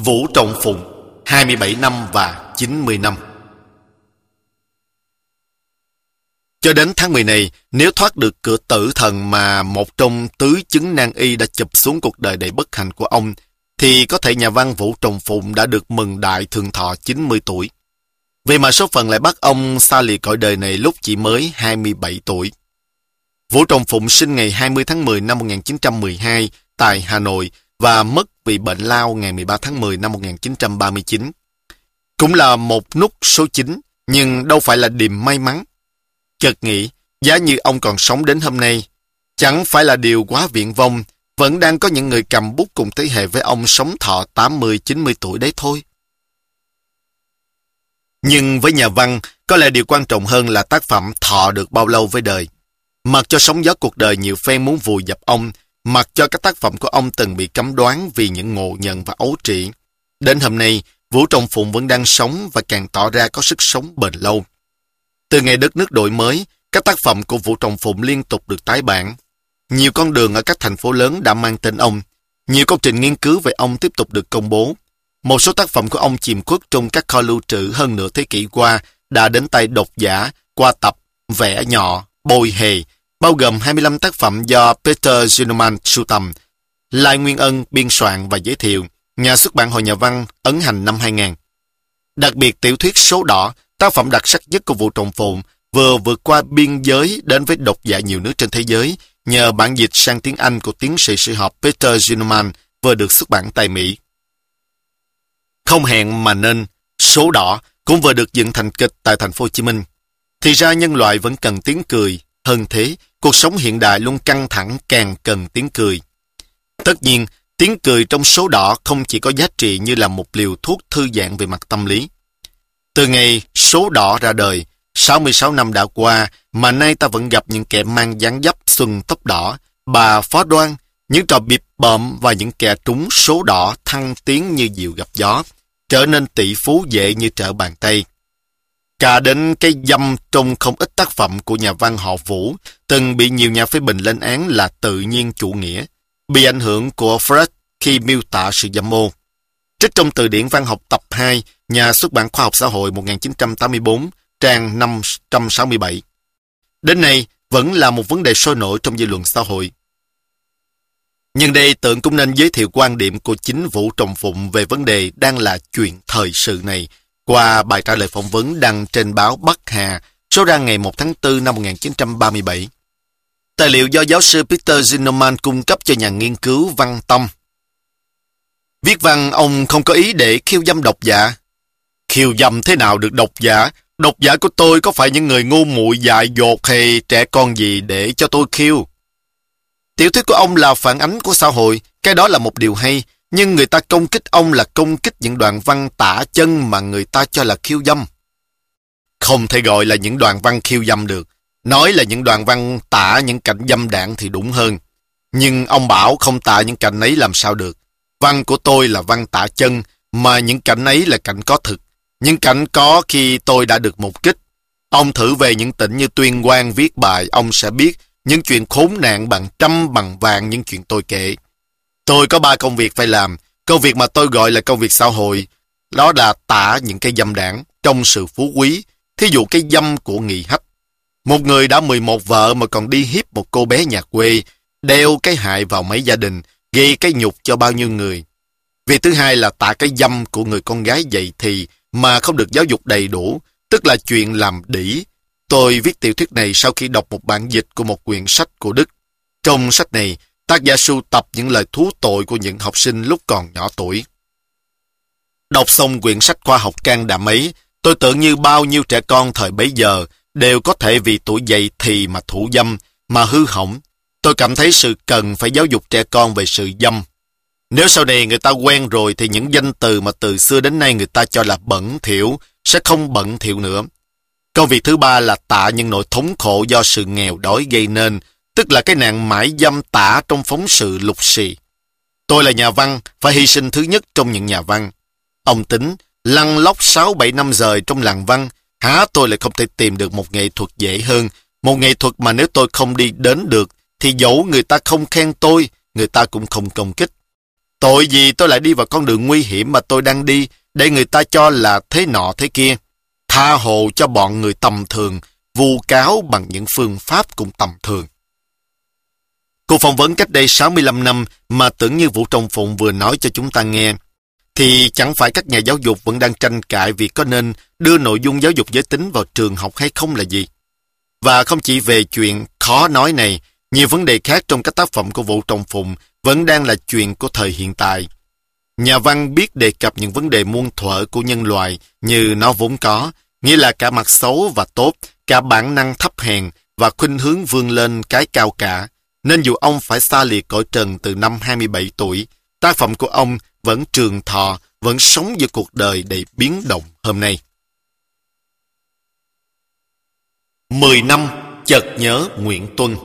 Vũ Trọng Phụng, 27 năm và 90 năm. Cho đến tháng 10 này, nếu thoát được cửa tử thần mà một trong tứ chứng nan y đã chụp xuống cuộc đời đầy bất hạnh của ông, thì có thể nhà văn Vũ Trọng Phụng đã được mừng đại thượng thọ 90 tuổi. Vậy mà số phận lại bắt ông xa lìa cõi đời này lúc chỉ mới 27 tuổi. Vũ Trọng Phụng sinh ngày 20 tháng 10 năm 1912 tại Hà Nội và mất vì bệnh lao ngày 13 tháng 10 năm 1939. Cũng là một nút số 9, nhưng đâu phải là điềm may mắn. Chợt nghĩ, giá như ông còn sống đến hôm nay, chẳng phải là điều quá viển vông, vẫn đang có những người cầm bút cùng thế hệ với ông sống thọ 80-90 tuổi đấy thôi. Nhưng với nhà văn, có lẽ điều quan trọng hơn là tác phẩm thọ được bao lâu với đời. Mặc cho sóng gió cuộc đời nhiều phen muốn vùi dập ông, mặc cho các tác phẩm của ông từng bị cấm đoán vì những ngộ nhận và ấu trĩ, đến hôm nay, Vũ Trọng Phụng vẫn đang sống và càng tỏ ra có sức sống bền lâu. Từ ngày đất nước đổi mới, các tác phẩm của Vũ Trọng Phụng liên tục được tái bản. Nhiều con đường ở các thành phố lớn đã mang tên ông. Nhiều công trình nghiên cứu về ông tiếp tục được công bố. Một số tác phẩm của ông chìm khuất trong các kho lưu trữ hơn nửa thế kỷ qua đã đến tay độc giả qua tập Vẽ Nhỏ, Bôi Hề, bao gồm 25 tác phẩm do Peter Zimmermann sưu tầm. Lai Nguyên Ân biên soạn và giới thiệu, nhà xuất bản Hội Nhà văn ấn hành năm 2000. Đặc biệt tiểu thuyết Số Đỏ, tác phẩm đặc sắc nhất của Vũ Trọng Phụng, vừa vượt qua biên giới đến với độc giả nhiều nước trên thế giới nhờ bản dịch sang tiếng Anh của tiến sĩ sử học Peter Zimmermann vừa được xuất bản tại Mỹ. Không hẹn mà nên, Số Đỏ cũng vừa được dựng thành kịch tại thành phố Hồ Chí Minh. Thì ra nhân loại vẫn cần tiếng cười, hơn thế, cuộc sống hiện đại luôn căng thẳng càng cần tiếng cười. Tất nhiên, tiếng cười trong Số Đỏ không chỉ có giá trị như là một liều thuốc thư giãn về mặt tâm lý. Từ ngày Số Đỏ ra đời, 66 năm đã qua mà nay ta vẫn gặp những kẻ mang dáng dấp xuân tóc đỏ, bà Phó Đoan, những trò bịp bợm và những kẻ trúng số đỏ thăng tiến như diều gặp gió, trở nên tỷ phú dễ như trở bàn tay. Cả đến cái dâm trong không ít tác phẩm của nhà văn họ Vũ từng bị nhiều nhà phê bình lên án là tự nhiên chủ nghĩa, bị ảnh hưởng của Freud khi miêu tả sự dâm ô. Trích trong từ điển văn học tập 2, nhà xuất bản Khoa học Xã hội 1984, trang 567. Đến nay, vẫn là một vấn đề sôi nổi trong dư luận xã hội. Nhưng đây Tượng cũng nên giới thiệu quan điểm của chính Vũ Trọng Phụng về vấn đề đang là chuyện thời sự này qua bài trả lời phỏng vấn đăng trên báo Bắc Hà, số ra ngày 1 tháng 4 năm 1937. Tài liệu do giáo sư Peter Zimmermann cung cấp cho nhà nghiên cứu Văn Tâm. Viết văn ông không có ý để khiêu dâm độc giả. Khiêu dâm thế nào được độc giả? Độc giả của tôi có phải những người ngu muội dại dột hay trẻ con gì để cho tôi khiêu? Tiểu thuyết của ông là phản ánh của xã hội, cái đó là một điều hay, nhưng người ta công kích ông là công kích những đoạn văn tả chân mà người ta cho là khiêu dâm. Không thể gọi là những đoạn văn khiêu dâm được, nói là những đoạn văn tả những cảnh dâm đảng thì đúng hơn. Nhưng ông bảo không tả những cảnh ấy làm sao được. Văn của tôi là văn tả chân, mà những cảnh ấy là cảnh có thực. Những cảnh có khi tôi đã được mục kích. Ông thử về những tỉnh như Tuyên Quang viết bài, ông sẽ biết những chuyện khốn nạn bằng trăm bằng vàng những chuyện tôi kể. Tôi có 3 công việc phải làm. Công việc mà tôi gọi là công việc xã hội, đó là tả những cái dâm đảng trong sự phú quý. Thí dụ cái dâm của Nghị Hách. Một người đã 11 vợ mà còn đi hiếp một cô bé nhà quê, đeo cái hại vào mấy gia đình, gây cái nhục cho bao nhiêu người. Việc thứ hai là tả cái dâm của người con gái dậy thì mà không được giáo dục đầy đủ, tức là chuyện làm đĩ. Tôi viết tiểu thuyết này sau khi đọc một bản dịch của một quyển sách của Đức. Trong sách này, tác giả sưu tập những lời thú tội của những học sinh lúc còn nhỏ tuổi. Đọc xong quyển sách khoa học can đảm ấy, tôi tưởng như bao nhiêu trẻ con thời bấy giờ đều có thể vì tuổi dậy thì mà thủ dâm, mà hư hỏng. Tôi cảm thấy sự cần phải giáo dục trẻ con về sự dâm. Nếu sau này người ta quen rồi thì những danh từ mà từ xưa đến nay người ta cho là bẩn thỉu sẽ không bẩn thỉu nữa. Công việc thứ ba là tả những nỗi thống khổ do sự nghèo đói gây nên, tức là cái nạn mãi dâm tả trong phóng sự lục xì. Tôi là nhà văn, phải hy sinh thứ nhất trong những nhà văn. Ông tính, lăn lóc 6-7 năm rời trong làng văn, há tôi lại không thể tìm được một nghệ thuật dễ hơn, một nghệ thuật mà nếu tôi không đi đến được, thì dẫu người ta không khen tôi, người ta cũng không công kích. Tội gì tôi lại đi vào con đường nguy hiểm mà tôi đang đi, để người ta cho là thế nọ thế kia. Tha hồ cho bọn người tầm thường, vu cáo bằng những phương pháp cũng tầm thường. Cuộc phỏng vấn cách đây 65 năm mà tưởng như Vũ Trọng Phụng vừa nói cho chúng ta nghe, thì chẳng phải các nhà giáo dục vẫn đang tranh cãi vì có nên đưa nội dung giáo dục giới tính vào trường học hay không là gì. Và không chỉ về chuyện khó nói này, nhiều vấn đề khác trong các tác phẩm của Vũ Trọng Phụng vẫn đang là chuyện của thời hiện tại. Nhà văn biết đề cập những vấn đề muôn thuở của nhân loại như nó vốn có, nghĩa là cả mặt xấu và tốt, cả bản năng thấp hèn và khuynh hướng vươn lên cái cao cả. Nên dù ông phải xa liệt cõi trần từ năm 27 tuổi, tác phẩm của ông vẫn trường thọ, vẫn sống giữa cuộc đời đầy biến động hôm nay. 10 năm chợt nhớ Nguyễn Tuân.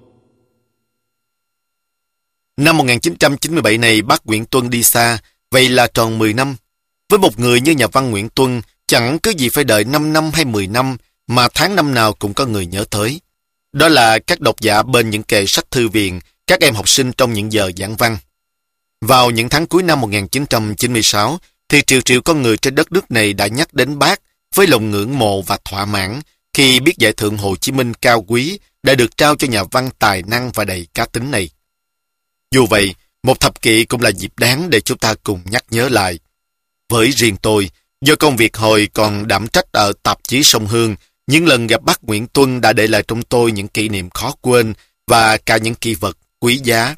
Năm 1997 này bác Nguyễn Tuân đi xa, vậy là tròn 10 năm. Với một người như nhà văn Nguyễn Tuân, chẳng cứ gì phải đợi 5 năm hay 10 năm, mà tháng năm nào cũng có người nhớ tới. Đó là các độc giả bên những kệ sách thư viện, các em học sinh trong những giờ giảng văn. Vào những tháng cuối năm 1996, thì triệu triệu con người trên đất nước này đã nhắc đến bác với lòng ngưỡng mộ và thỏa mãn khi biết giải thưởng Hồ Chí Minh cao quý đã được trao cho nhà văn tài năng và đầy cá tính này. Dù vậy, một thập kỷ cũng là dịp đáng để chúng ta cùng nhắc nhớ lại. Với riêng tôi, do công việc hồi còn đảm trách ở tạp chí Sông Hương, những lần gặp bác Nguyễn Tuân đã để lại trong tôi những kỷ niệm khó quên và cả những kỷ vật quý giá.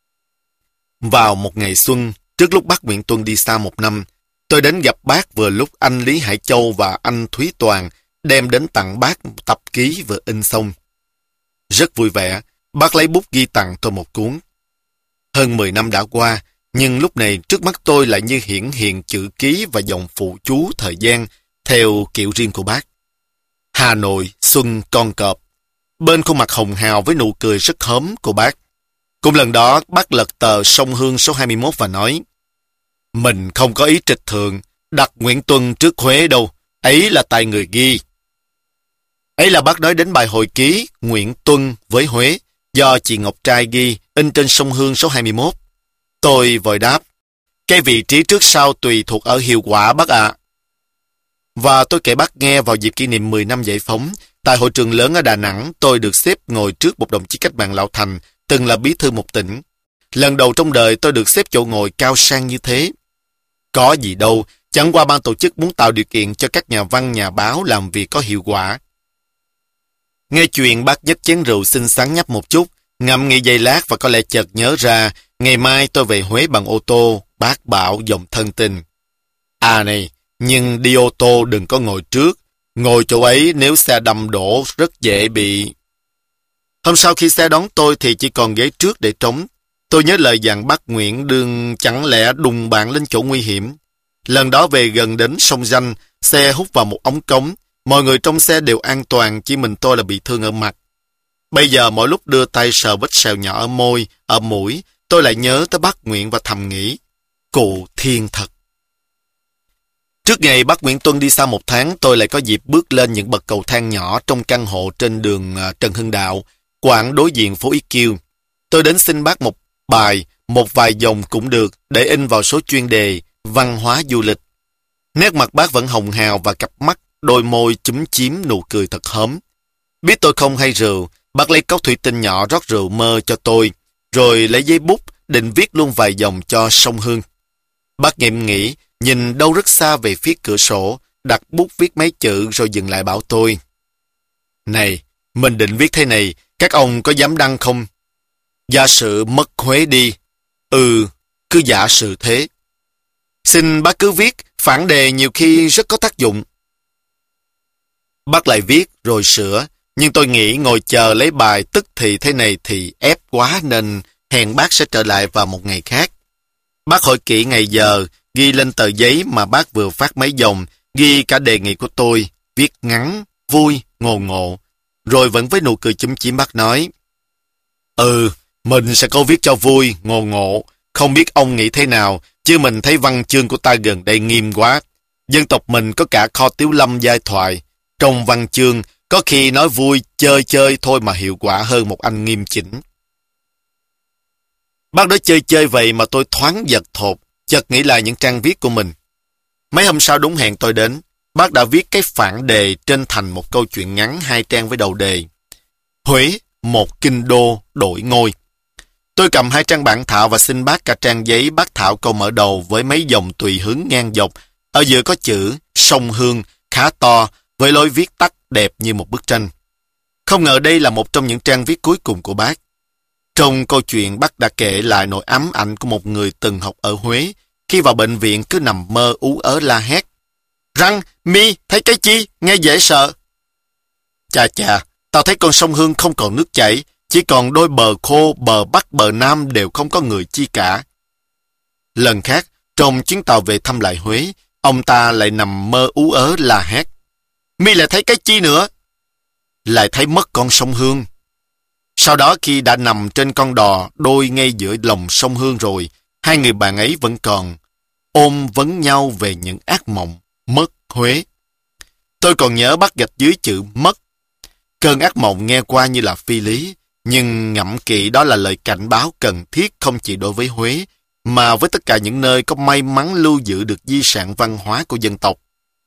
Vào một ngày xuân, trước lúc bác Nguyễn Tuân đi xa một năm, tôi đến gặp bác vừa lúc anh Lý Hải Châu và anh Thúy Toàn đem đến tặng bác một tập ký vừa in xong. Rất vui vẻ, bác lấy bút ghi tặng tôi một cuốn. Hơn 10 năm đã qua, nhưng lúc này trước mắt tôi lại như hiển hiện chữ ký và dòng phụ chú thời gian theo kiểu riêng của bác. Hà Nội, xuân con cọp. Bên khuôn mặt hồng hào với nụ cười rất hớm của bác. Cùng lần đó, bác lật tờ Sông Hương số 21 và nói: "Mình không có ý trịch thượng, đặt Nguyễn Tuân trước Huế đâu, ấy là tài người ghi." Ấy là bác nói đến bài hồi ký Nguyễn Tuân với Huế, do chị Ngọc Trai ghi, in trên Sông Hương số 21. Tôi vội đáp: "Cái vị trí trước sau tùy thuộc ở hiệu quả bác ạ." Và tôi kể bác nghe vào dịp kỷ niệm 10 năm giải phóng, tại hội trường lớn ở Đà Nẵng, tôi được xếp ngồi trước một đồng chí cách mạng lão thành, từng là bí thư một tỉnh. Lần đầu trong đời tôi được xếp chỗ ngồi cao sang như thế. Có gì đâu, chẳng qua ban tổ chức muốn tạo điều kiện cho các nhà văn, nhà báo làm việc có hiệu quả. Nghe chuyện bác nhấp chén rượu xinh xắn nhấp một chút, ngẫm nghĩ giây lát và có lẽ chợt nhớ ra, ngày mai tôi về Huế bằng ô tô, bác bảo giọng thân tình: "À này, nhưng đi ô tô đừng có ngồi trước, ngồi chỗ ấy nếu xe đâm đổ rất dễ bị..." Hôm sau khi xe đón tôi thì chỉ còn ghế trước để trống. Tôi nhớ lời dặn bác Nguyễn đừng chẳng lẽ đùng bạn lên chỗ nguy hiểm. Lần đó về gần đến sông Danh, xe hút vào một ống cống. Mọi người trong xe đều an toàn, chỉ mình tôi là bị thương ở mặt. Bây giờ mỗi lúc đưa tay sờ vết sẹo nhỏ ở môi, ở mũi, tôi lại nhớ tới bác Nguyễn và thầm nghĩ: cụ thiên thật. Trước ngày bác Nguyễn Tuân đi xa một tháng, tôi lại có dịp bước lên những bậc cầu thang nhỏ trong căn hộ trên đường Trần Hưng Đạo, quảng đối diện phố IQ. Tôi đến xin bác một bài, một vài dòng cũng được, để in vào số chuyên đề văn hóa du lịch. Nét mặt bác vẫn hồng hào và cặp mắt, đôi môi chúm chím nụ cười thật hớm. Biết tôi không hay rượu, bác lấy cốc thủy tinh nhỏ rót rượu mơ cho tôi, rồi lấy giấy bút định viết luôn vài dòng cho Sông Hương. Bác ngẫm nghĩ, nhìn đâu rất xa về phía cửa sổ, đặt bút viết mấy chữ rồi dừng lại bảo tôi: "Này, mình định viết thế này, các ông có dám đăng không? Giả sử mất Huế đi." Cứ giả sử thế. "Xin bác cứ viết, phản đề nhiều khi rất có tác dụng." Bác lại viết rồi sửa, nhưng tôi nghĩ ngồi chờ lấy bài tức thì thế này thì ép quá, nên hẹn bác sẽ trở lại vào một ngày khác. Bác hỏi kỹ ngày giờ, ghi lên tờ giấy mà bác vừa phát mấy dòng, ghi cả đề nghị của tôi, viết ngắn, vui, ngộ ngộ. Rồi vẫn với nụ cười chúm chím bác nói: "Mình sẽ có viết cho vui, ngộ ngộ. Không biết ông nghĩ thế nào, chứ mình thấy văn chương của ta gần đây nghiêm quá. Dân tộc mình có cả kho Tiếu Lâm giai thoại. Trong văn chương, có khi nói vui chơi chơi thôi mà hiệu quả hơn một anh nghiêm chỉnh." Bác nói chơi chơi vậy mà tôi thoáng giật thột, chợt nghĩ lại những trang viết của mình. Mấy hôm sau đúng hẹn tôi đến, bác đã viết cái phản đề trên thành một câu chuyện ngắn 2 trang với đầu đề: Huế, một kinh đô đổi ngôi. Tôi cầm 2 trang bản thảo và xin bác cả trang giấy bác thảo câu mở đầu với mấy dòng tùy hướng ngang dọc. Ở giữa có chữ Sông Hương khá to với lối viết tắt đẹp như một bức tranh. Không ngờ đây là một trong những trang viết cuối cùng của bác. Trong câu chuyện, bác đã kể lại nỗi ám ảnh của một người từng học ở Huế, khi vào bệnh viện cứ nằm mơ ú ớ la hét: Răng, mi, thấy cái chi, nghe dễ sợ. Chà chà, tao thấy con sông Hương không còn nước chảy, chỉ còn đôi bờ khô, bờ Bắc bờ Nam đều không có người chi cả. Lần khác, trong chuyến tàu về thăm lại Huế, ông ta lại nằm mơ ú ớ la hét: Mi lại thấy cái chi nữa? Lại thấy mất con sông Hương. Sau đó khi đã nằm trên con đò đôi ngay giữa lòng sông Hương rồi, 2 người bạn ấy vẫn còn ôm vấn nhau về những ác mộng mất Huế. Tôi còn nhớ bác gạch dưới chữ mất. Cơn ác mộng nghe qua như là phi lý, nhưng ngẫm kỹ đó là lời cảnh báo cần thiết không chỉ đối với Huế, mà với tất cả những nơi có may mắn lưu giữ được di sản văn hóa của dân tộc.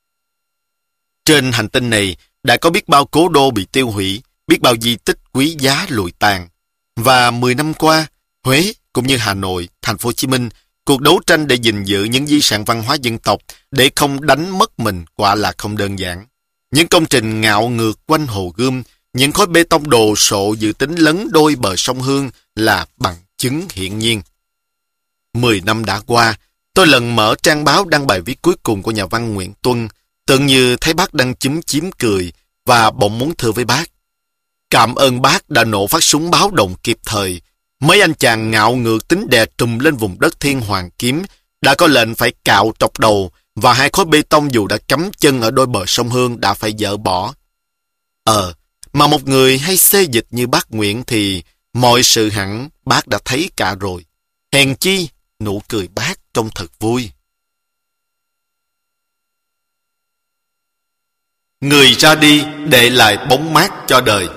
Trên hành tinh này đã có biết bao cố đô bị tiêu hủy, biết bao di tích quý giá lụi tàn. Và 10 năm qua, Huế cũng như Hà Nội, Thành phố Hồ Chí Minh, cuộc đấu tranh để gìn giữ những di sản văn hóa dân tộc để không đánh mất mình quả là không đơn giản. Những công trình ngạo ngược quanh Hồ Gươm, những khối bê tông đồ sộ dự tính lấn đôi bờ sông Hương là bằng chứng hiển nhiên. 10 năm đã qua, tôi lần mở trang báo đăng bài viết cuối cùng của nhà văn Nguyễn Tuân, tưởng như thấy bác đang chúm chím cười và bỗng muốn thưa với bác: Cảm ơn bác đã nổ phát súng báo động kịp thời. Mấy anh chàng ngạo ngược tính đè trùm lên vùng đất Thiên Hoàng Kiếm đã có lệnh phải cạo trọc đầu, và 2 khối bê tông dù đã cắm chân ở đôi bờ sông Hương đã phải dỡ bỏ. Mà một người hay xê dịch như bác Nguyễn thì mọi sự hẳn bác đã thấy cả rồi. Hèn chi nụ cười bác trông thật vui. Người ra đi để lại bóng mát cho đời.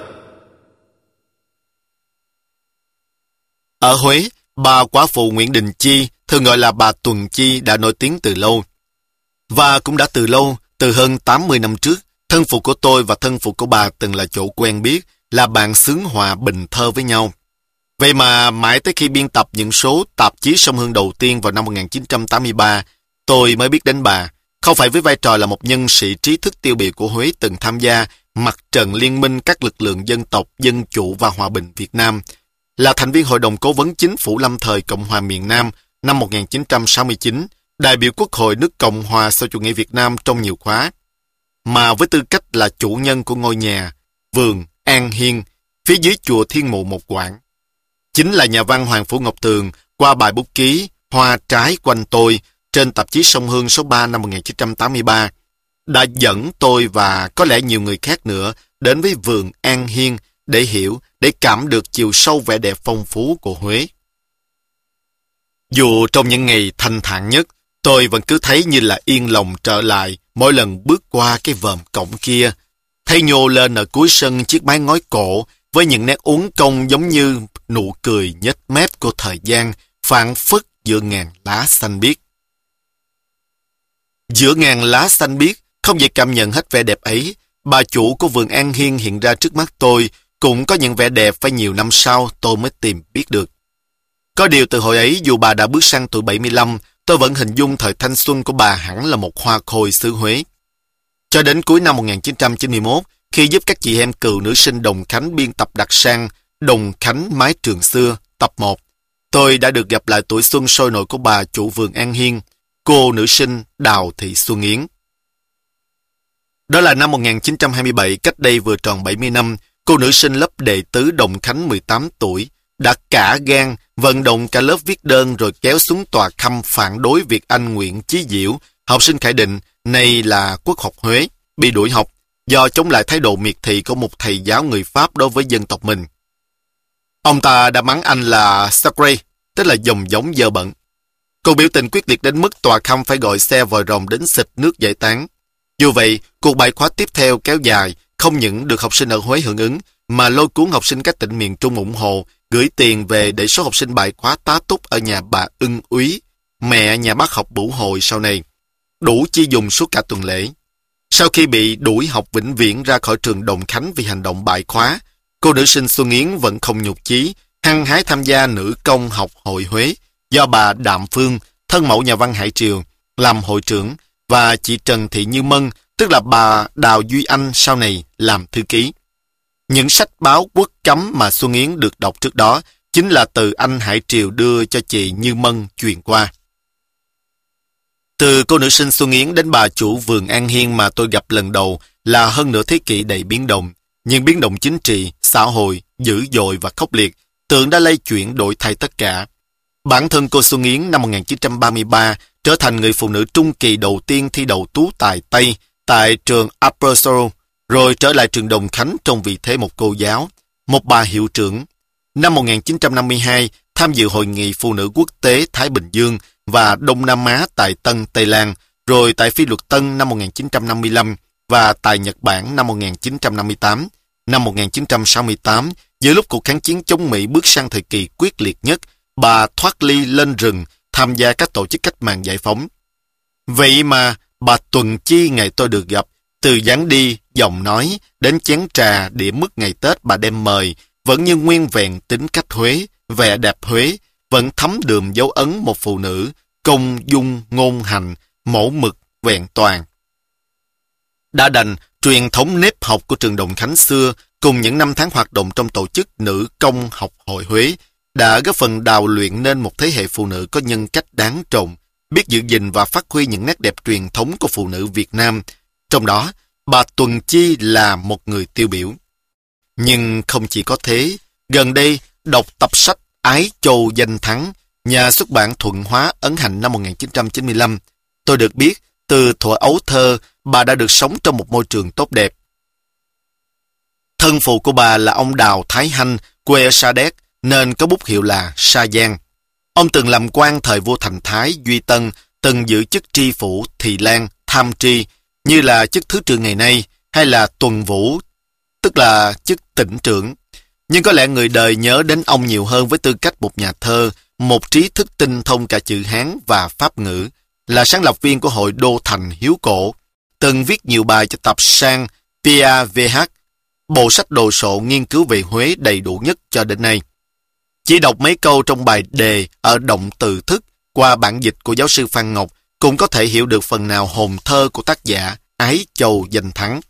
Ở Huế, bà quả phụ Nguyễn Đình Chi, thường gọi là bà Tuần Chi, đã nổi tiếng từ lâu. Và cũng đã từ lâu, từ hơn 80 năm trước, thân phụ của tôi và thân phụ của bà từng là chỗ quen biết, là bạn xướng họa bình thơ với nhau. Vậy mà mãi tới khi biên tập những số tạp chí Sông Hương đầu tiên vào năm 1983, tôi mới biết đến bà, không phải với vai trò là một nhân sĩ trí thức tiêu biểu của Huế từng tham gia mặt trận liên minh các lực lượng dân tộc, dân chủ và hòa bình Việt Nam, là thành viên Hội đồng Cố vấn Chính phủ lâm thời Cộng hòa miền Nam năm 1969, đại biểu Quốc hội nước Cộng hòa xã chủ nghĩa Việt Nam trong nhiều khóa, mà với tư cách là chủ nhân của ngôi nhà, vườn An Hiên, phía dưới chùa Thiên Mụ Một Quảng. Chính là nhà văn Hoàng Phủ Ngọc Tường qua bài bút ký Hoa trái quanh tôi trên tạp chí Sông Hương số 3 năm 1983 đã dẫn tôi và có lẽ nhiều người khác nữa đến với vườn An Hiên để hiểu, để cảm được chiều sâu vẻ đẹp phong phú của Huế. Dù trong những ngày thanh thản nhất, tôi vẫn cứ thấy như là yên lòng trở lại mỗi lần bước qua cái vòm cổng kia, thấy nhô lên ở cuối sân chiếc mái ngói cổ với những nét uốn cong giống như nụ cười nhếch mép của thời gian phảng phất giữa ngàn lá xanh biếc. Giữa ngàn lá xanh biếc, không dễ cảm nhận hết vẻ đẹp ấy, bà chủ của vườn An Hiên hiện ra trước mắt tôi cũng có những vẻ đẹp phải nhiều năm sau tôi mới tìm biết được. Có điều từ hồi ấy, dù bà đã bước sang tuổi 75, tôi vẫn hình dung thời thanh xuân của bà hẳn là một hoa khôi xứ Huế. Cho đến cuối năm 1991, khi giúp các chị em cựu nữ sinh Đồng Khánh biên tập đặc sang Đồng Khánh Mái Trường Xưa, tập 1, tôi đã được gặp lại tuổi xuân sôi nổi của bà chủ vườn An Hiên, cô nữ sinh Đào Thị Xuân Yến. Đó là năm 1927, cách đây vừa tròn 70 năm, cô nữ sinh lớp đệ tứ Đồng Khánh 18 tuổi, đã cả gan vận động cả lớp viết đơn rồi kéo xuống tòa khăm phản đối việc anh Nguyễn Chí Diểu, học sinh Khải Định, nay là Quốc học Huế, bị đuổi học do chống lại thái độ miệt thị của một thầy giáo người Pháp đối với dân tộc mình. Ông ta đã mắng anh là sacré, tức là dòng giống dơ bẩn. Cô biểu tình quyết liệt đến mức tòa khăm phải gọi xe vòi rồng đến xịt nước giải tán. Dù vậy, cuộc bài khóa tiếp theo kéo dài, không những được học sinh ở Huế hưởng ứng, mà lôi cuốn học sinh các tỉnh miền Trung ủng hộ gửi tiền về để số học sinh bài khóa tá túc ở nhà bà Ưng Úy, mẹ nhà bác học Bửu Hồi sau này, đủ chi dùng suốt cả tuần lễ. Sau khi bị đuổi học vĩnh viễn ra khỏi trường Đồng Khánh vì hành động bại khóa, cô nữ sinh Xuân Yến vẫn không nhụt chí, hăng hái tham gia nữ công học hội Huế do bà Đạm Phương, thân mẫu nhà văn Hải Triều, làm hội trưởng, và chị Trần Thị Như Mân, tức là bà Đào Duy Anh sau này làm thư ký. Những sách báo quốc cấm mà Xuân Yến được đọc trước đó chính là từ anh Hải Triều đưa cho chị Như Mân truyền qua. Từ cô nữ sinh Xuân Yến đến bà chủ vườn An Hiên mà tôi gặp lần đầu là hơn nửa thế kỷ đầy biến động. Nhưng biến động chính trị, xã hội, dữ dội và khốc liệt, tưởng đã lay chuyển đổi thay tất cả. Bản thân cô Xuân Yến năm 1933 trở thành người phụ nữ trung kỳ đầu tiên thi đậu tú tài Tây tại trường Upper Seoul, rồi trở lại trường Đồng Khánh trong vị thế một cô giáo, một bà hiệu trưởng. Năm 1952, tham dự Hội nghị Phụ nữ Quốc tế Thái Bình Dương và Đông Nam Á tại Tân Tây Lan, rồi tại Phi Luật Tân năm 1955 và tại Nhật Bản năm 1958. Năm 1968, giữa lúc cuộc kháng chiến chống Mỹ bước sang thời kỳ quyết liệt nhất, bà thoát ly lên rừng tham gia các tổ chức cách mạng giải phóng. Vậy mà bà Tuần Chi ngày tôi được gặp, từ dáng đi, giọng nói đến chén trà đĩa mứt ngày Tết bà đem mời, vẫn như nguyên vẹn tính cách Huế, vẻ đẹp Huế, vẫn thấm đượm dấu ấn một phụ nữ, công dung ngôn hành, mẫu mực vẹn toàn. Đã đành truyền thống nếp học của trường Đồng Khánh xưa cùng những năm tháng hoạt động trong tổ chức Nữ Công Học Hội Huế đã góp phần đào luyện nên một thế hệ phụ nữ có nhân cách đáng trọng, biết giữ gìn và phát huy những nét đẹp truyền thống của phụ nữ Việt Nam. Trong đó, bà Tuần Chi là một người tiêu biểu. Nhưng không chỉ có thế, gần đây đọc tập sách Ái Châu Danh Thắng, nhà xuất bản Thuận Hóa ấn hành năm 1995, tôi được biết từ thuở ấu thơ bà đã được sống trong một môi trường tốt đẹp. Thân phụ của bà là ông Đào Thái Hanh, quê ở Sa Đéc, nên có bút hiệu là Sa Giang. Ông từng làm quan thời vua Thành Thái Duy Tân, từng giữ chức tri phủ Thị Lan, Tham tri, như là chức thứ trưởng ngày nay, hay là tuần vũ, tức là chức tỉnh trưởng. Nhưng có lẽ người đời nhớ đến ông nhiều hơn với tư cách một nhà thơ, một trí thức tinh thông cả chữ Hán và Pháp ngữ, là sáng lập viên của Hội Đô Thành Hiếu Cổ, từng viết nhiều bài cho tập Sang, Pia VH, bộ sách đồ sộ nghiên cứu về Huế đầy đủ nhất cho đến nay. Chỉ đọc mấy câu trong bài đề ở động từ thức qua bản dịch của giáo sư Phan Ngọc cũng có thể hiểu được phần nào hồn thơ của tác giả Ái Châu Danh Thắng.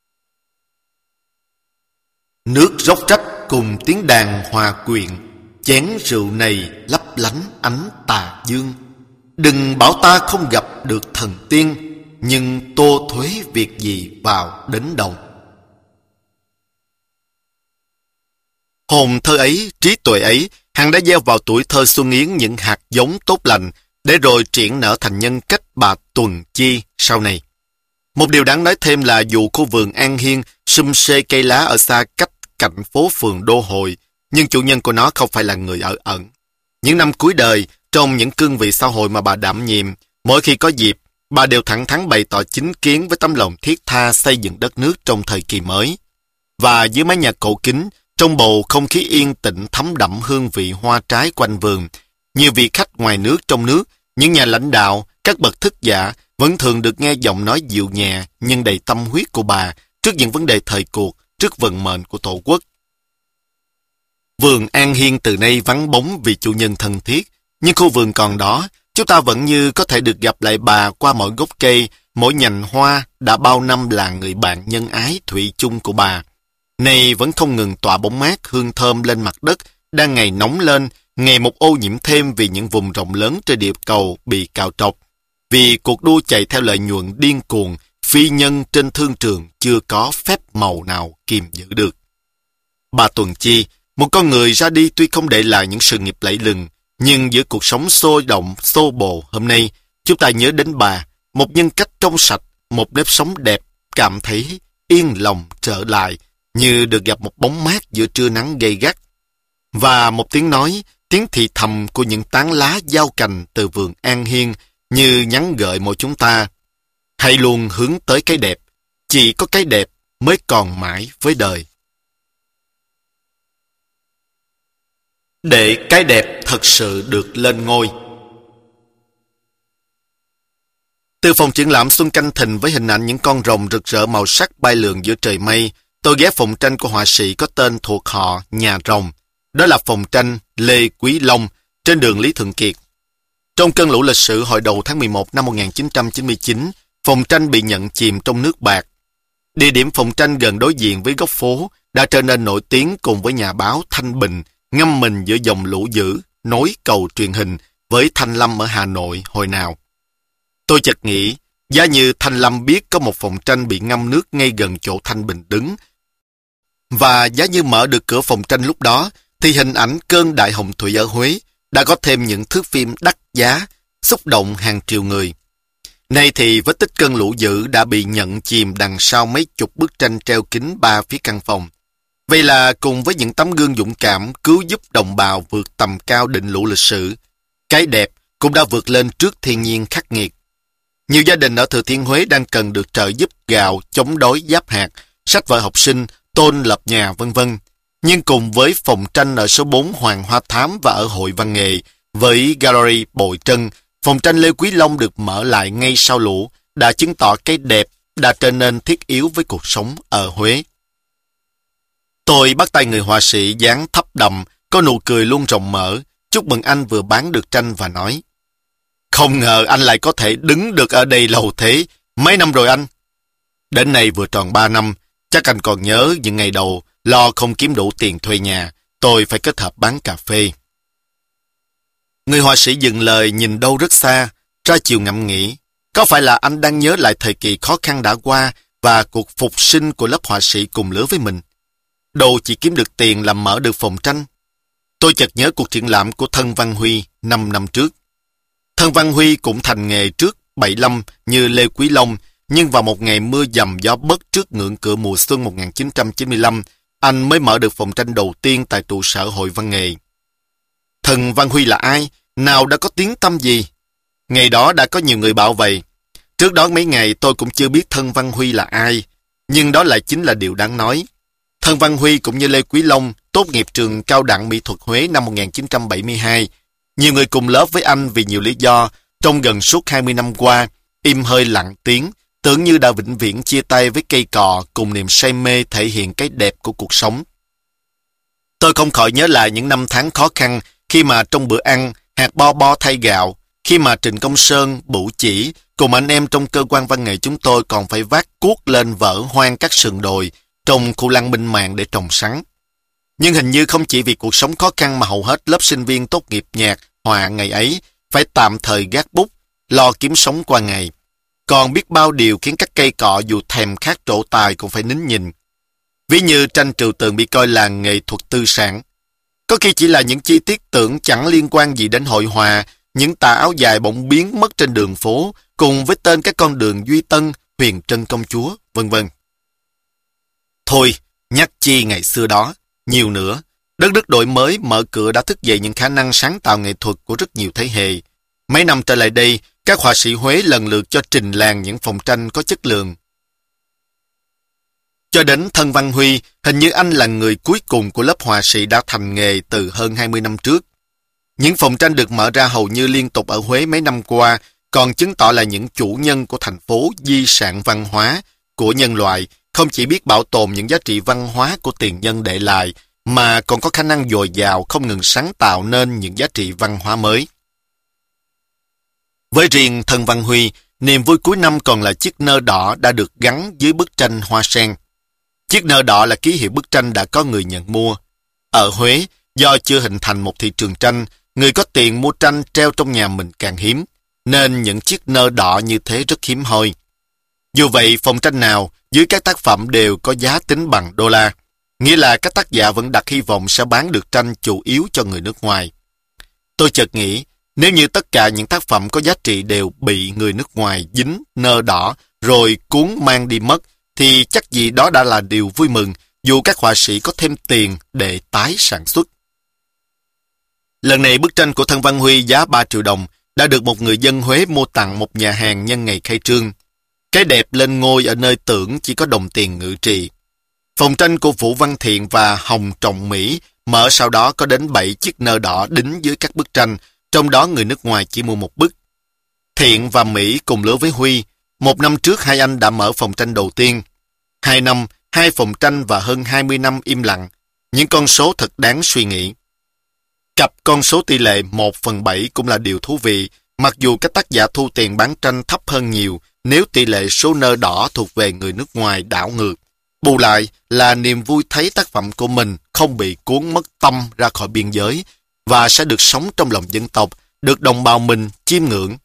Nước róc rách cùng tiếng đàn hòa quyện, chén rượu này lấp lánh ánh tà dương. Đừng bảo ta không gặp được thần tiên, nhưng tô thuế việc gì vào đến đầu. Hồn thơ ấy, trí tuệ ấy, hắn đã gieo vào tuổi thơ Xuân Yến những hạt giống tốt lành, để rồi triển nở thành nhân cách bà Tuần Chi sau này. Một điều đáng nói thêm là dù khu vườn An Hiên sum xê cây lá ở xa cách cạnh phố phường Đô Hội, nhưng chủ nhân của nó không phải là người ở ẩn. Những năm cuối đời, trong những cương vị xã hội mà bà đảm nhiệm, mỗi khi có dịp, bà đều thẳng thắn bày tỏ chính kiến với tấm lòng thiết tha xây dựng đất nước trong thời kỳ mới. Và dưới mái nhà cổ kính, trong bầu không khí yên tĩnh thấm đậm hương vị hoa trái quanh vườn, nhiều vị khách ngoài nước trong nước, những nhà lãnh đạo, các bậc thức giả vẫn thường được nghe giọng nói dịu nhẹ nhưng đầy tâm huyết của bà trước những vấn đề thời cuộc, trước vận mệnh của Tổ quốc. Vườn An Hiên từ nay vắng bóng vì chủ nhân thân thiết, nhưng khu vườn còn đó, chúng ta vẫn như có thể được gặp lại bà qua mỗi gốc cây, mỗi nhành hoa đã bao năm là người bạn nhân ái thủy chung của bà. Này vẫn không ngừng tỏa bóng mát hương thơm lên mặt đất, đang ngày nóng lên, ngày một ô nhiễm thêm vì những vùng rộng lớn trên địa cầu bị cạo trọc. Vì cuộc đua chạy theo lợi nhuận điên cuồng, phi nhân trên thương trường chưa có phép màu nào kìm giữ được. Bà Tuần Chi, một con người ra đi tuy không để lại những sự nghiệp lẫy lừng, nhưng giữa cuộc sống sôi động, xô bồ hôm nay, chúng ta nhớ đến bà, một nhân cách trong sạch, một nếp sống đẹp, cảm thấy yên lòng trở lại, như được gặp một bóng mát giữa trưa nắng gay gắt. Và một tiếng nói, tiếng thì thầm của những tán lá giao cành từ vườn An Hiên như nhắn gợi mỗi chúng ta. Hãy luôn hướng tới cái đẹp, chỉ có cái đẹp mới còn mãi với đời. để cái đẹp thật sự được lên ngôi. Từ phòng triển lãm Xuân Canh Thìn với hình ảnh những con rồng rực rỡ màu sắc bay lượn giữa trời mây, tôi ghé phòng tranh của họa sĩ có tên thuộc họ Nhà Rồng. Đó là phòng tranh Lê Quý Long trên đường Lý Thường Kiệt. Trong cơn lũ lịch sử hồi đầu tháng 11 năm 1999, phòng tranh bị nhận chìm trong nước bạc. Địa điểm phòng tranh gần đối diện với góc phố đã trở nên nổi tiếng cùng với nhà báo Thanh Bình ngâm mình giữa dòng lũ dữ, nối cầu truyền hình với Thanh Lâm ở Hà Nội hồi nào. Tôi chợt nghĩ, giá như Thanh Lâm biết có một phòng tranh bị ngâm nước ngay gần chỗ Thanh Bình đứng, và giá như mở được cửa phòng tranh lúc đó, thì hình ảnh cơn đại hồng thủy ở Huế đã có thêm những thước phim đắt giá, xúc động hàng triệu người. Nay thì vết tích cơn lũ dữ đã bị nhận chìm đằng sau mấy chục bức tranh treo kín ba phía căn phòng. Vậy là cùng với những tấm gương dũng cảm cứu giúp đồng bào vượt tầm cao đỉnh lũ lịch sử, cái đẹp cũng đã vượt lên trước thiên nhiên khắc nghiệt. Nhiều gia đình ở Thừa Thiên Huế đang cần được trợ giúp gạo, chống đói giáp hạt, sách vở học sinh, tôn lập nhà vân vân. Nhưng cùng với phòng tranh ở số 4 Hoàng Hoa Thám và ở Hội Văn nghệ, với Gallery Bội Trân, phòng tranh Lê Quý Long được mở lại ngay sau lũ, đã chứng tỏ cái đẹp đã trở nên thiết yếu với cuộc sống ở Huế. Tôi bắt tay người họa sĩ dáng thấp đầm, có nụ cười luôn rộng mở, chúc mừng anh vừa bán được tranh và nói: "Không ngờ anh lại có thể đứng được ở đây lâu thế, mấy năm rồi anh?" "Đến nay vừa tròn 3 năm, chắc anh còn nhớ những ngày đầu lo không kiếm đủ tiền thuê nhà, tôi phải kết hợp bán cà phê." Người họa sĩ dừng lời nhìn đâu rất xa, ra chiều ngẫm nghĩ, có phải là anh đang nhớ lại thời kỳ khó khăn đã qua và cuộc phục sinh của lớp họa sĩ cùng lứa với mình? Đâu chỉ kiếm được tiền làm mở được phòng tranh. Tôi chợt nhớ cuộc triển lãm của Thân Văn Huy 5 năm trước. Thân Văn Huy cũng thành nghề trước 75 như Lê Quý Long, nhưng vào một ngày mưa dầm gió bấc trước ngưỡng cửa mùa xuân 1995, anh mới mở được phòng tranh đầu tiên tại trụ sở Hội Văn nghệ. Thân Văn Huy là ai? Nào đã có tiếng tăm gì? Ngày đó đã có nhiều người bảo vậy. Trước đó mấy ngày tôi cũng chưa biết Thân Văn Huy là ai, nhưng đó lại chính là điều đáng nói. Thân Văn Huy cũng như Lê Quý Long tốt nghiệp trường Cao đẳng Mỹ thuật Huế năm 1972. Nhiều người cùng lớp với anh vì nhiều lý do, trong gần suốt 20 năm qua, im hơi lặng tiếng, tưởng như đã vĩnh viễn chia tay với cây cọ cùng niềm say mê thể hiện cái đẹp của cuộc sống. Tôi không khỏi nhớ lại những năm tháng khó khăn khi mà trong bữa ăn, hạt bo bo thay gạo, khi mà Trịnh Công Sơn, Bửu Chỉ cùng anh em trong cơ quan văn nghệ chúng tôi còn phải vác cuốc lên vỡ hoang các sườn đồi trong khu lăng Minh Mạng để trồng sắn. Nhưng hình như không chỉ vì cuộc sống khó khăn mà hầu hết lớp sinh viên tốt nghiệp nhạc, họa ngày ấy phải tạm thời gác bút, lo kiếm sống qua ngày. Còn biết bao điều khiến các cây cọ dù thèm khát trổ tài cũng phải nín nhìn. Ví như tranh trừu tượng bị coi là nghệ thuật tư sản. Có khi chỉ là những chi tiết tưởng chẳng liên quan gì đến hội họa, những tà áo dài bỗng biến mất trên đường phố, cùng với tên các con đường Duy Tân, Huyền Trân Công Chúa, vân vân. Thôi, nhắc chi ngày xưa đó, nhiều nữa. Đất nước đổi mới mở cửa đã thức dậy những khả năng sáng tạo nghệ thuật của rất nhiều thế hệ. Mấy năm trở lại đây, các họa sĩ Huế lần lượt cho trình làng những phòng tranh có chất lượng. Cho đến Thân Văn Huy, hình như anh là người cuối cùng của lớp họa sĩ đã thành nghề từ hơn 20 năm trước. Những phòng tranh được mở ra hầu như liên tục ở Huế mấy năm qua, còn chứng tỏ là những chủ nhân của thành phố di sản văn hóa của nhân loại không chỉ biết bảo tồn những giá trị văn hóa của tiền nhân để lại, mà còn có khả năng dồi dào không ngừng sáng tạo nên những giá trị văn hóa mới. Với riêng Thân Văn Huy, niềm vui cuối năm còn là chiếc nơ đỏ đã được gắn dưới bức tranh hoa sen. Chiếc nơ đỏ là ký hiệu bức tranh đã có người nhận mua. Ở Huế, do chưa hình thành một thị trường tranh, người có tiền mua tranh treo trong nhà mình càng hiếm, nên những chiếc nơ đỏ như thế rất hiếm hoi. Dù vậy, phòng tranh nào dưới các tác phẩm đều có giá tính bằng đô la, nghĩa là các tác giả vẫn đặt hy vọng sẽ bán được tranh chủ yếu cho người nước ngoài. Tôi chợt nghĩ, nếu như tất cả những tác phẩm có giá trị đều bị người nước ngoài dính nơ đỏ rồi cuốn mang đi mất, thì chắc gì đó đã là điều vui mừng, dù các họa sĩ có thêm tiền để tái sản xuất. Lần này bức tranh của Thân Văn Huy giá 3 triệu đồng đã được một người dân Huế mua tặng một nhà hàng nhân ngày khai trương. Cái đẹp lên ngôi ở nơi tưởng chỉ có đồng tiền ngự trị. Phòng tranh của Vũ Văn Thiện và Hồng Trọng Mỹ mở sau đó có đến 7 chiếc nơ đỏ đính dưới các bức tranh, trong đó người nước ngoài chỉ mua một bức. Thiện và Mỹ cùng lứa với Huy. Một năm trước hai anh đã mở phòng tranh đầu tiên. 2 năm, 2 phòng tranh và hơn 20 năm im lặng. Những con số thật đáng suy nghĩ. Cặp con số tỷ lệ 1/7 cũng là điều thú vị, mặc dù các tác giả thu tiền bán tranh thấp hơn nhiều nếu tỷ lệ số nơ đỏ thuộc về người nước ngoài đảo ngược. Bù lại là niềm vui thấy tác phẩm của mình không bị cuốn mất tâm ra khỏi biên giới và sẽ được sống trong lòng dân tộc, được đồng bào mình chiêm ngưỡng.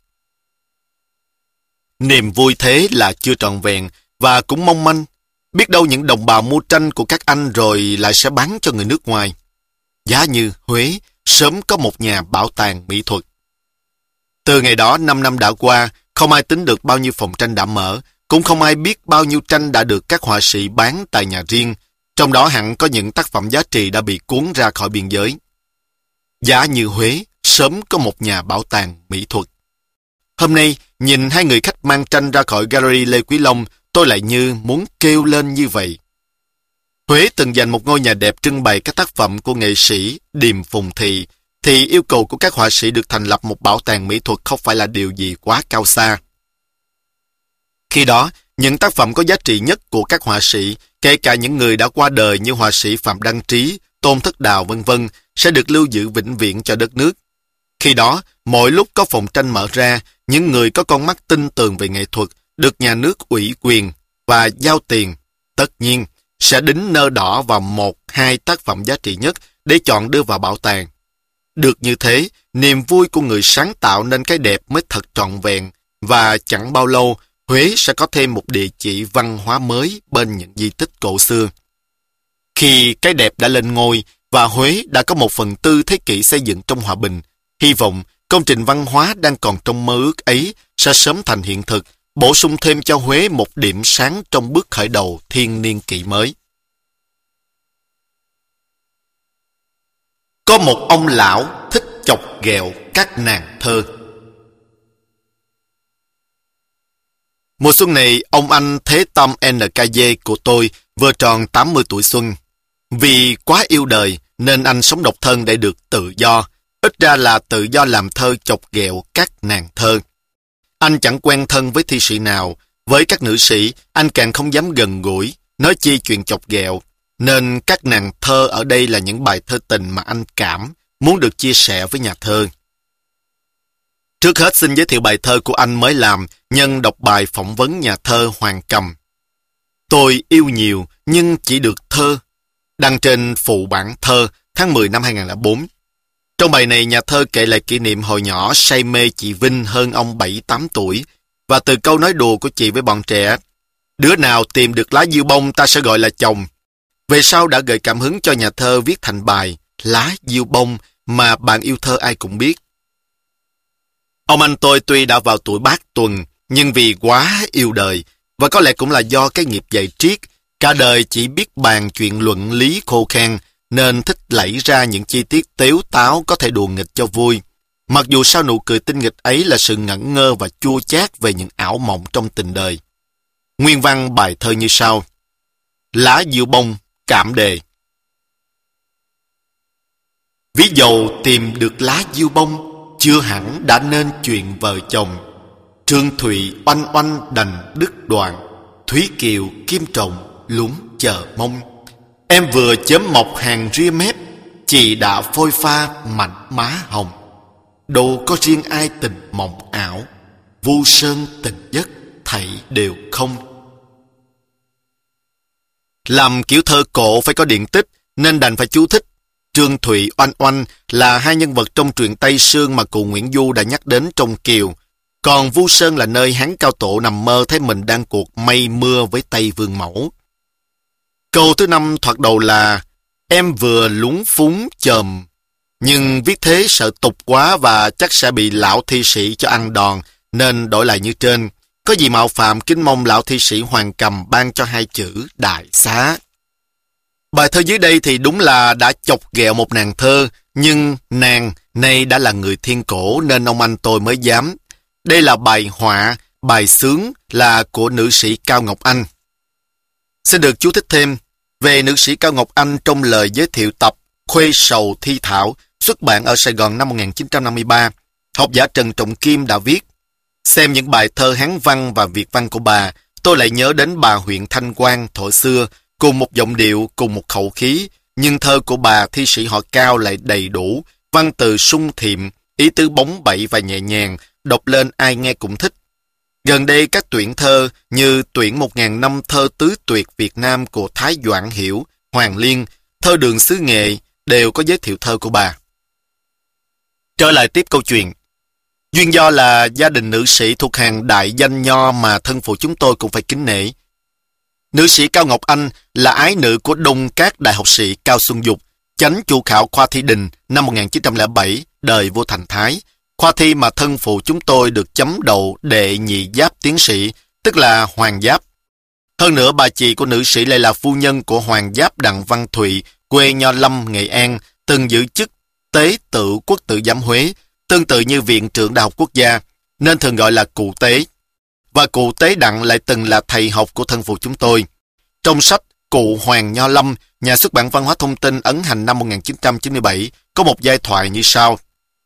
Niềm vui thế là chưa trọn vẹn và cũng mong manh. Biết đâu những đồng bào mua tranh của các anh rồi lại sẽ bán cho người nước ngoài. Giá như Huế sớm có một nhà bảo tàng mỹ thuật. Từ ngày đó 5 năm đã qua, không ai tính được bao nhiêu phòng tranh đã mở, cũng không ai biết bao nhiêu tranh đã được các họa sĩ bán tại nhà riêng, trong đó hẳn có những tác phẩm giá trị đã bị cuốn ra khỏi biên giới. Giá như Huế sớm có một nhà bảo tàng mỹ thuật. Hôm nay, nhìn hai người khách mang tranh ra khỏi Gallery Lê Quý Long, tôi lại như muốn kêu lên như vậy. Huế từng dành một ngôi nhà đẹp trưng bày các tác phẩm của nghệ sĩ Điềm Phùng Thị, thì yêu cầu của các họa sĩ được thành lập một bảo tàng mỹ thuật không phải là điều gì quá cao xa. Khi đó, những tác phẩm có giá trị nhất của các họa sĩ, kể cả những người đã qua đời như họa sĩ Phạm Đăng Trí, Tôn Thất Đào v.v. sẽ được lưu giữ vĩnh viễn cho đất nước. Khi đó, mỗi lúc có phòng tranh mở ra, những người có con mắt tinh tường về nghệ thuật được nhà nước ủy quyền và giao tiền, tất nhiên, sẽ đính nơ đỏ vào 1-2 tác phẩm giá trị nhất để chọn đưa vào bảo tàng. Được như thế, niềm vui của người sáng tạo nên cái đẹp mới thật trọn vẹn và chẳng bao lâu Huế sẽ có thêm một địa chỉ văn hóa mới bên những di tích cổ xưa. Khi cái đẹp đã lên ngôi và Huế đã có 1/4 thế kỷ xây dựng trong hòa bình, hy vọng công trình văn hóa đang còn trong mơ ước ấy sẽ sớm thành hiện thực, bổ sung thêm cho Huế một điểm sáng trong bước khởi đầu thiên niên kỷ mới. Có một ông lão thích chọc ghẹo các nàng thơ. Mùa xuân này, ông anh Thế Tâm NKD của tôi vừa tròn 80 tuổi xuân. Vì quá yêu đời nên anh sống độc thân để được tự do, ít ra là tự do làm thơ chọc ghẹo các nàng thơ. Anh chẳng quen thân với thi sĩ nào, với các nữ sĩ anh càng không dám gần gũi, nói chi chuyện chọc ghẹo, nên các nàng thơ ở đây là những bài thơ tình mà anh cảm, muốn được chia sẻ với nhà thơ. Trước hết xin giới thiệu bài thơ của anh mới làm nhân đọc bài phỏng vấn nhà thơ Hoàng Cầm. Tôi yêu nhiều nhưng chỉ được thơ, đăng trên phụ bản thơ tháng 10 năm 2004. Trong bài này nhà thơ kể lại kỷ niệm hồi nhỏ say mê chị Vinh hơn ông 7-8 tuổi và từ câu nói đùa của chị với bọn trẻ, đứa nào tìm được lá diêu bông ta sẽ gọi là chồng. Về sau đã gợi cảm hứng cho nhà thơ viết thành bài Lá diêu bông mà bạn yêu thơ ai cũng biết. Ông anh tôi tuy đã vào tuổi bát tuần, nhưng vì quá yêu đời, và có lẽ cũng là do cái nghiệp dạy triết, cả đời chỉ biết bàn chuyện luận lý khô khan, nên thích lẫy ra những chi tiết tếu táo có thể đùa nghịch cho vui. Mặc dù sau nụ cười tinh nghịch ấy là sự ngẩn ngơ và chua chát về những ảo mộng trong tình đời. Nguyên văn bài thơ như sau. Lá diêu bông, cảm đề. Ví dầu tìm được lá diêu bông, chưa hẳn đã nên chuyện vợ chồng. Trương Thụy oanh oanh đành đứt đoạn, Thúy Kiều kim trọng lúng chờ mong. Em vừa chớm mọc hàng ria mép, chị đã phôi pha mảnh má hồng. Đâu có riêng ai tình mộng ảo, vu sơn tình giấc thảy đều không. Làm kiểu thơ cổ phải có điện tích, nên đành phải chú thích. Trương Thụy oanh oanh là hai nhân vật trong truyện Tây Sương mà cụ Nguyễn Du đã nhắc đến trong Kiều. Còn Vu Sơn là nơi Hán Cao Tổ nằm mơ thấy mình đang cuộc mây mưa với Tây Vương Mẫu. Câu thứ 5 thoạt đầu là em vừa lúng phúng chồm, nhưng viết thế sợ tục quá và chắc sẽ bị lão thi sĩ cho ăn đòn, nên đổi lại như trên. Có gì mạo phạm kính mong lão thi sĩ Hoàng Cầm ban cho 2 chữ đại xá. Bài thơ dưới đây thì đúng là đã chọc ghẹo một nàng thơ, nhưng nàng nay đã là người thiên cổ nên ông anh tôi mới dám. Đây là bài họa, bài xướng là của nữ sĩ Cao Ngọc Anh. Xin được chú thích thêm về nữ sĩ Cao Ngọc Anh trong lời giới thiệu tập Khuê Sầu Thi Thảo, xuất bản ở Sài Gòn năm 1953. Học giả Trần Trọng Kim đã viết: xem những bài thơ Hán văn và Việt văn của bà, tôi lại nhớ đến bà huyện Thanh Quan thuở xưa, cùng một giọng điệu, cùng một khẩu khí, nhưng thơ của bà thi sĩ họ Cao lại đầy đủ, văn từ sung thiệm, ý tứ bóng bẩy và nhẹ nhàng, đọc lên ai nghe cũng thích. Gần đây các tuyển thơ như tuyển 1000 năm thơ tứ tuyệt Việt Nam của Thái Doãn Hiểu, Hoàng Liên, thơ Đường xứ Nghệ đều có giới thiệu thơ của bà. Trở lại tiếp câu chuyện. Duyên do là gia đình nữ sĩ thuộc hàng đại danh nho mà thân phụ chúng tôi cũng phải kính nể. Nữ sĩ Cao Ngọc Anh là ái nữ của Đông Các đại học sĩ Cao Xuân Dục, chánh chủ khảo khoa thi Đình năm 1907, đời vua Thành Thái. Khoa thi mà thân phụ chúng tôi được chấm đậu đệ nhị giáp tiến sĩ, tức là hoàng giáp. Hơn nữa bà chị của nữ sĩ lại là phu nhân của hoàng giáp Đặng Văn Thụy, quê Nho Lâm, Nghệ An, từng giữ chức tế tự quốc tử giám Huế, tương tự như Viện trưởng Đại học Quốc gia, nên thường gọi là cụ tế. Và cụ tế Đặng lại từng là thầy học của thân phụ chúng tôi. Trong sách Cụ Hoàng Nho Lâm, nhà xuất bản Văn hóa Thông tin ấn hành năm 1997, có một giai thoại như sau.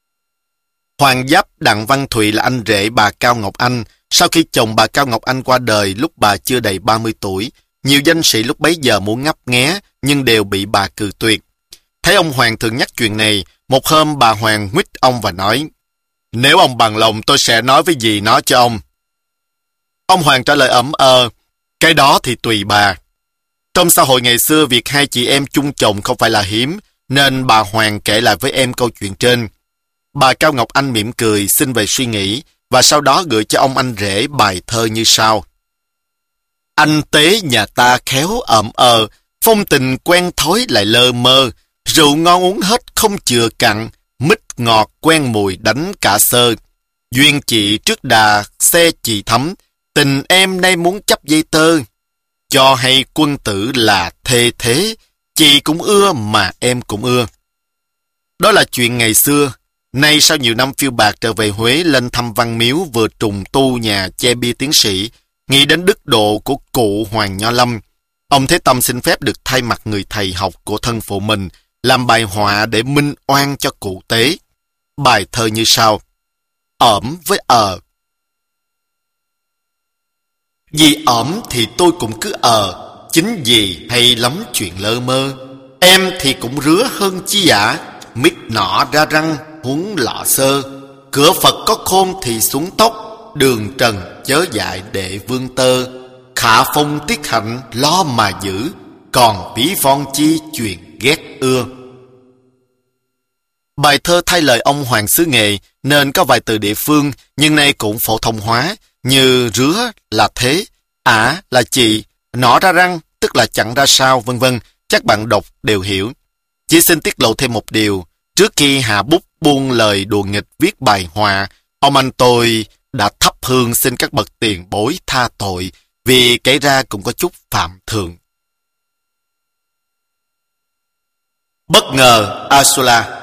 Hoàng giáp Đặng Văn Thụy là anh rể bà Cao Ngọc Anh. Sau khi chồng bà Cao Ngọc Anh qua đời lúc bà chưa đầy 30 tuổi, nhiều danh sĩ lúc bấy giờ muốn ngấp nghé, nhưng đều bị bà cự tuyệt. Thấy ông Hoàng thường nhắc chuyện này, một hôm bà Hoàng huýt ông và nói, nếu ông bằng lòng tôi sẽ nói với dì nó cho ông. Ông Hoàng trả lời ậm cái đó thì tùy bà. Trong xã hội ngày xưa, việc hai chị em chung chồng không phải là hiếm, nên bà Hoàng kể lại với em câu chuyện trên. Bà Cao Ngọc Anh mỉm cười, xin về suy nghĩ, và sau đó gửi cho ông anh rể bài thơ như sau. Anh tế nhà ta khéo phong tình quen thói lại lơ mơ, rượu ngon uống hết không chừa cặn, mít ngọt quen mùi đánh cả sơ. Duyên chị trước đà xe chị thấm, tình em nay muốn chấp dây tơ. Cho hay quân tử là thê thế, chị cũng ưa mà em cũng ưa. Đó là chuyện ngày xưa. Nay sau nhiều năm phiêu bạc trở về Huế lên thăm Văn Miếu vừa trùng tu nhà che bia tiến sĩ, nghĩ đến đức độ của cụ Hoàng Nho Lâm. Ông Thế Tâm xin phép được thay mặt người thầy học của thân phụ mình làm bài họa để minh oan cho cụ tế. Bài thơ như sau. Ỏm với Vì ỏm thì tôi cũng cứ chính vì hay lắm chuyện lơ mơ. Em thì cũng rứa hơn chi ạ, mít nọ ra răng huống lọ sơ. Cửa Phật có khôn thì xuống tóc, đường trần chớ dại đệ vương tơ. Khả phong tiết hạnh lo mà giữ, còn ví von chi chuyện ghét ưa. Bài thơ thay lời ông Hoàng xứ Nghệ nên có vài từ địa phương, nhưng nay cũng phổ thông hóa, như rứa là thế, ả là chị, nọ ra răng tức là chẳng ra sao, vân vân. Chắc bạn đọc đều hiểu. Chỉ xin tiết lộ thêm một điều. Trước khi hạ bút buông lời đùa nghịch viết bài họa, ông anh tôi đã thắp hương xin các bậc tiền bối tha tội, vì kể ra cũng có chút phạm thường. Bất ngờ Ursula.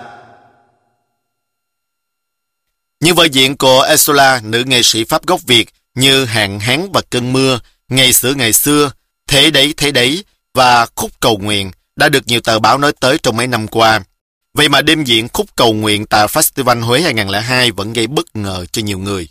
Những vở diễn của Ursula, nữ nghệ sĩ Pháp gốc Việt như Hạn Hán và Cơn Mưa, Ngày xưa, Thế đấy và Khúc Cầu Nguyện đã được nhiều tờ báo nói tới trong mấy năm qua. Vậy mà đêm diễn Khúc Cầu Nguyện tại Festival Huế 2002 vẫn gây bất ngờ cho nhiều người.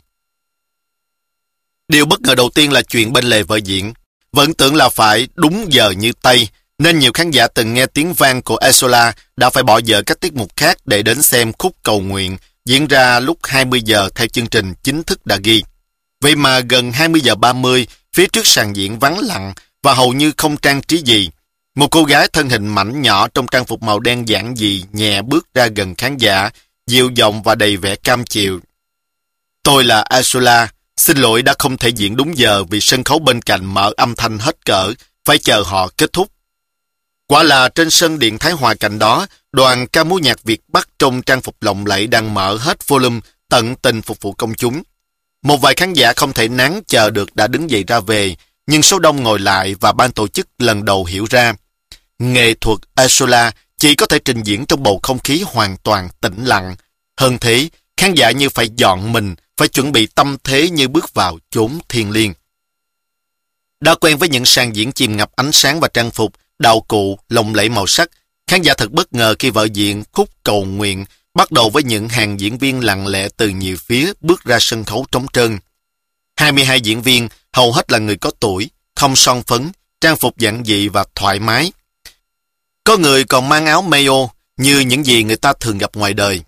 Điều bất ngờ đầu tiên là chuyện bên lề vở diễn. Vẫn tưởng là phải đúng giờ như Tây, nên nhiều khán giả từng nghe tiếng vang của Ursula đã phải bỏ dở các tiết mục khác để đến xem Khúc Cầu Nguyện diễn ra lúc 20 giờ theo chương trình chính thức đã ghi. Vậy mà gần 20 giờ 30, phía trước sàn diễn vắng lặng và hầu như không trang trí gì. Một cô gái thân hình mảnh nhỏ trong trang phục màu đen giản dị nhẹ bước ra gần khán giả, dịu giọng và đầy vẻ cam chịu. Tôi là Ursula, xin lỗi đã không thể diễn đúng giờ vì sân khấu bên cạnh mở âm thanh hết cỡ, phải chờ họ kết thúc. Quả là trên sân Điện Thái Hòa cạnh đó, đoàn ca múa nhạc Việt Bắc trong trang phục lộng lẫy đang mở hết volume, tận tình phục vụ công chúng. Một vài khán giả không thể nán chờ được đã đứng dậy ra về, nhưng số đông ngồi lại và ban tổ chức lần đầu hiểu ra. Nghệ thuật Ursula chỉ có thể trình diễn trong bầu không khí hoàn toàn tĩnh lặng. Hơn thế, khán giả như phải dọn mình, phải chuẩn bị tâm thế như bước vào chốn thiêng liêng. Đã quen với những sàn diễn chìm ngập ánh sáng và trang phục, đạo cụ, lộng lẫy màu sắc, Khán giả thật bất ngờ khi vở diễn Khúc Cầu Nguyện bắt đầu với những hàng diễn viên lặng lẽ từ nhiều phía bước ra sân khấu trống trơn. 22 diễn viên, hầu hết là người có tuổi, không son phấn, trang phục giản dị và thoải mái. Có người còn mang áo mayo như những gì người ta thường gặp ngoài đời.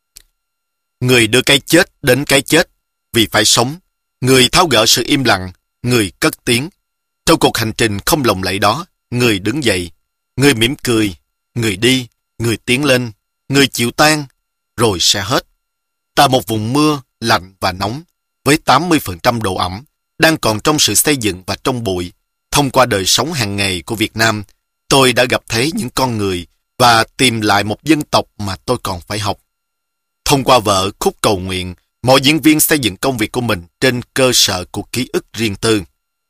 Người đưa cái chết đến cái chết vì phải sống. Người tháo gỡ sự im lặng, người cất tiếng. Trong cuộc hành trình không lộng lẫy đó, người đứng dậy, người mỉm cười, người đi, người tiến lên, người chịu tan, rồi sẽ hết. Tại một vùng mưa, lạnh và nóng, với 80% độ ẩm, đang còn trong sự xây dựng và trong bụi, thông qua đời sống hàng ngày của Việt Nam, tôi đã gặp thấy những con người và tìm lại một dân tộc mà tôi còn phải học. Thông qua vở Khúc Cầu Nguyện, mỗi diễn viên xây dựng công việc của mình trên cơ sở của ký ức riêng tư.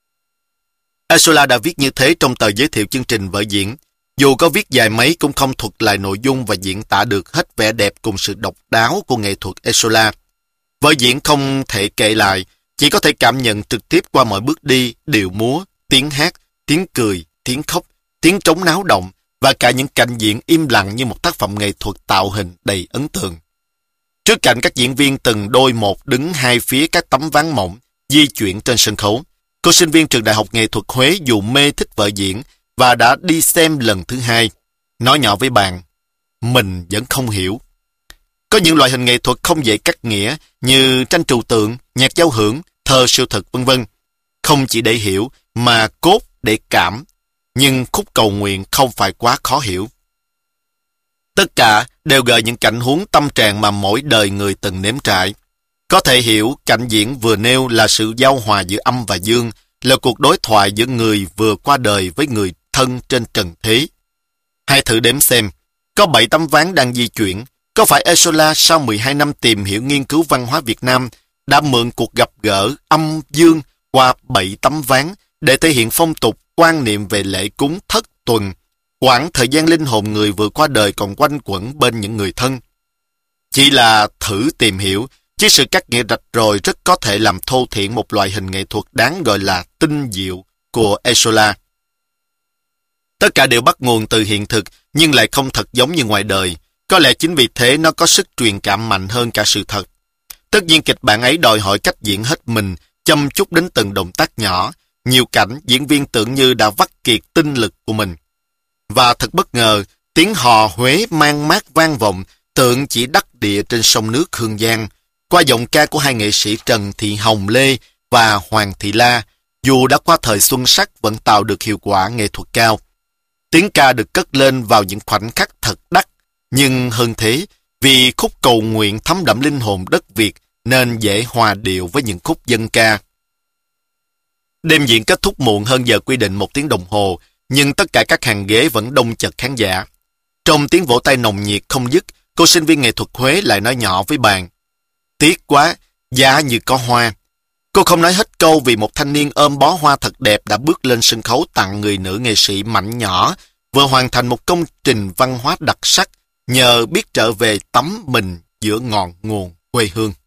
Esola đã viết như thế trong tờ giới thiệu chương trình vở diễn. Dù có viết dài mấy cũng không thuật lại nội dung và diễn tả được hết vẻ đẹp cùng sự độc đáo của nghệ thuật Esola. Vở diễn không thể kể lại, chỉ có thể cảm nhận trực tiếp qua mọi bước đi, điệu múa, tiếng hát, tiếng cười, tiếng khóc, tiếng trống náo động và cả những cảnh diễn im lặng như một tác phẩm nghệ thuật tạo hình đầy ấn tượng. Trước cạnh các diễn viên từng đôi một đứng hai phía các tấm ván mỏng di chuyển trên sân khấu, cô sinh viên trường Đại học Nghệ thuật Huế dù mê thích vở diễn và đã đi xem lần thứ hai, nói nhỏ với bạn, mình vẫn không hiểu. Có những loại hình nghệ thuật không dễ cắt nghĩa như tranh trừu tượng, nhạc giao hưởng, thơ siêu thực vân vân. Không chỉ để hiểu mà cốt để cảm. Nhưng Khúc Cầu Nguyện không phải quá khó hiểu. Tất cả đều gợi những cảnh huống tâm trạng mà mỗi đời người từng nếm trải. Có thể hiểu cảnh diễn vừa nêu là sự giao hòa giữa âm và dương, là cuộc đối thoại giữa người vừa qua đời với người thân trên trần thế. Hãy thử đếm xem, có 7 tấm ván đang di chuyển. Có phải Esola sau 12 năm tìm hiểu nghiên cứu văn hóa Việt Nam đã mượn cuộc gặp gỡ âm dương qua 7 tấm ván để thể hiện phong tục quan niệm về lễ cúng thất tuần, quãng thời gian linh hồn người vừa qua đời còn quanh quẩn bên những người thân. Chỉ là thử tìm hiểu, chứ sự cắt nghĩa rạch ròi rất có thể làm thô thiển một loại hình nghệ thuật đáng gọi là tinh diệu của Esola. Tất cả đều bắt nguồn từ hiện thực nhưng lại không thật giống như ngoài đời. Có lẽ chính vì thế nó có sức truyền cảm mạnh hơn cả sự thật. Tất nhiên kịch bản ấy đòi hỏi cách diễn hết mình, chăm chút đến từng động tác nhỏ. Nhiều cảnh diễn viên tưởng như đã vắt kiệt tinh lực của mình. Và thật bất ngờ, tiếng hò Huế mang mát vang vọng, tượng chỉ đắc địa trên sông nước Hương Giang. Qua giọng ca của hai nghệ sĩ Trần Thị Hồng Lê và Hoàng Thị La, dù đã qua thời xuân sắc vẫn tạo được hiệu quả nghệ thuật cao. Tiếng ca được cất lên vào những khoảnh khắc thật đắt, nhưng hơn thế, vì Khúc Cầu Nguyện thấm đậm linh hồn đất Việt nên dễ hòa điệu với những khúc dân ca. Đêm diễn kết thúc muộn hơn giờ quy định 1 tiếng đồng hồ, nhưng tất cả các hàng ghế vẫn đông chật khán giả. Trong tiếng vỗ tay nồng nhiệt không dứt, cô sinh viên nghệ thuật Huế lại nói nhỏ với bạn, tiếc quá, giá như có hoa. Cô không nói hết câu vì một thanh niên ôm bó hoa thật đẹp đã bước lên sân khấu tặng người nữ nghệ sĩ Mạnh Nhỏ, vừa hoàn thành một công trình văn hóa đặc sắc nhờ biết trở về tắm mình giữa ngọn nguồn quê hương.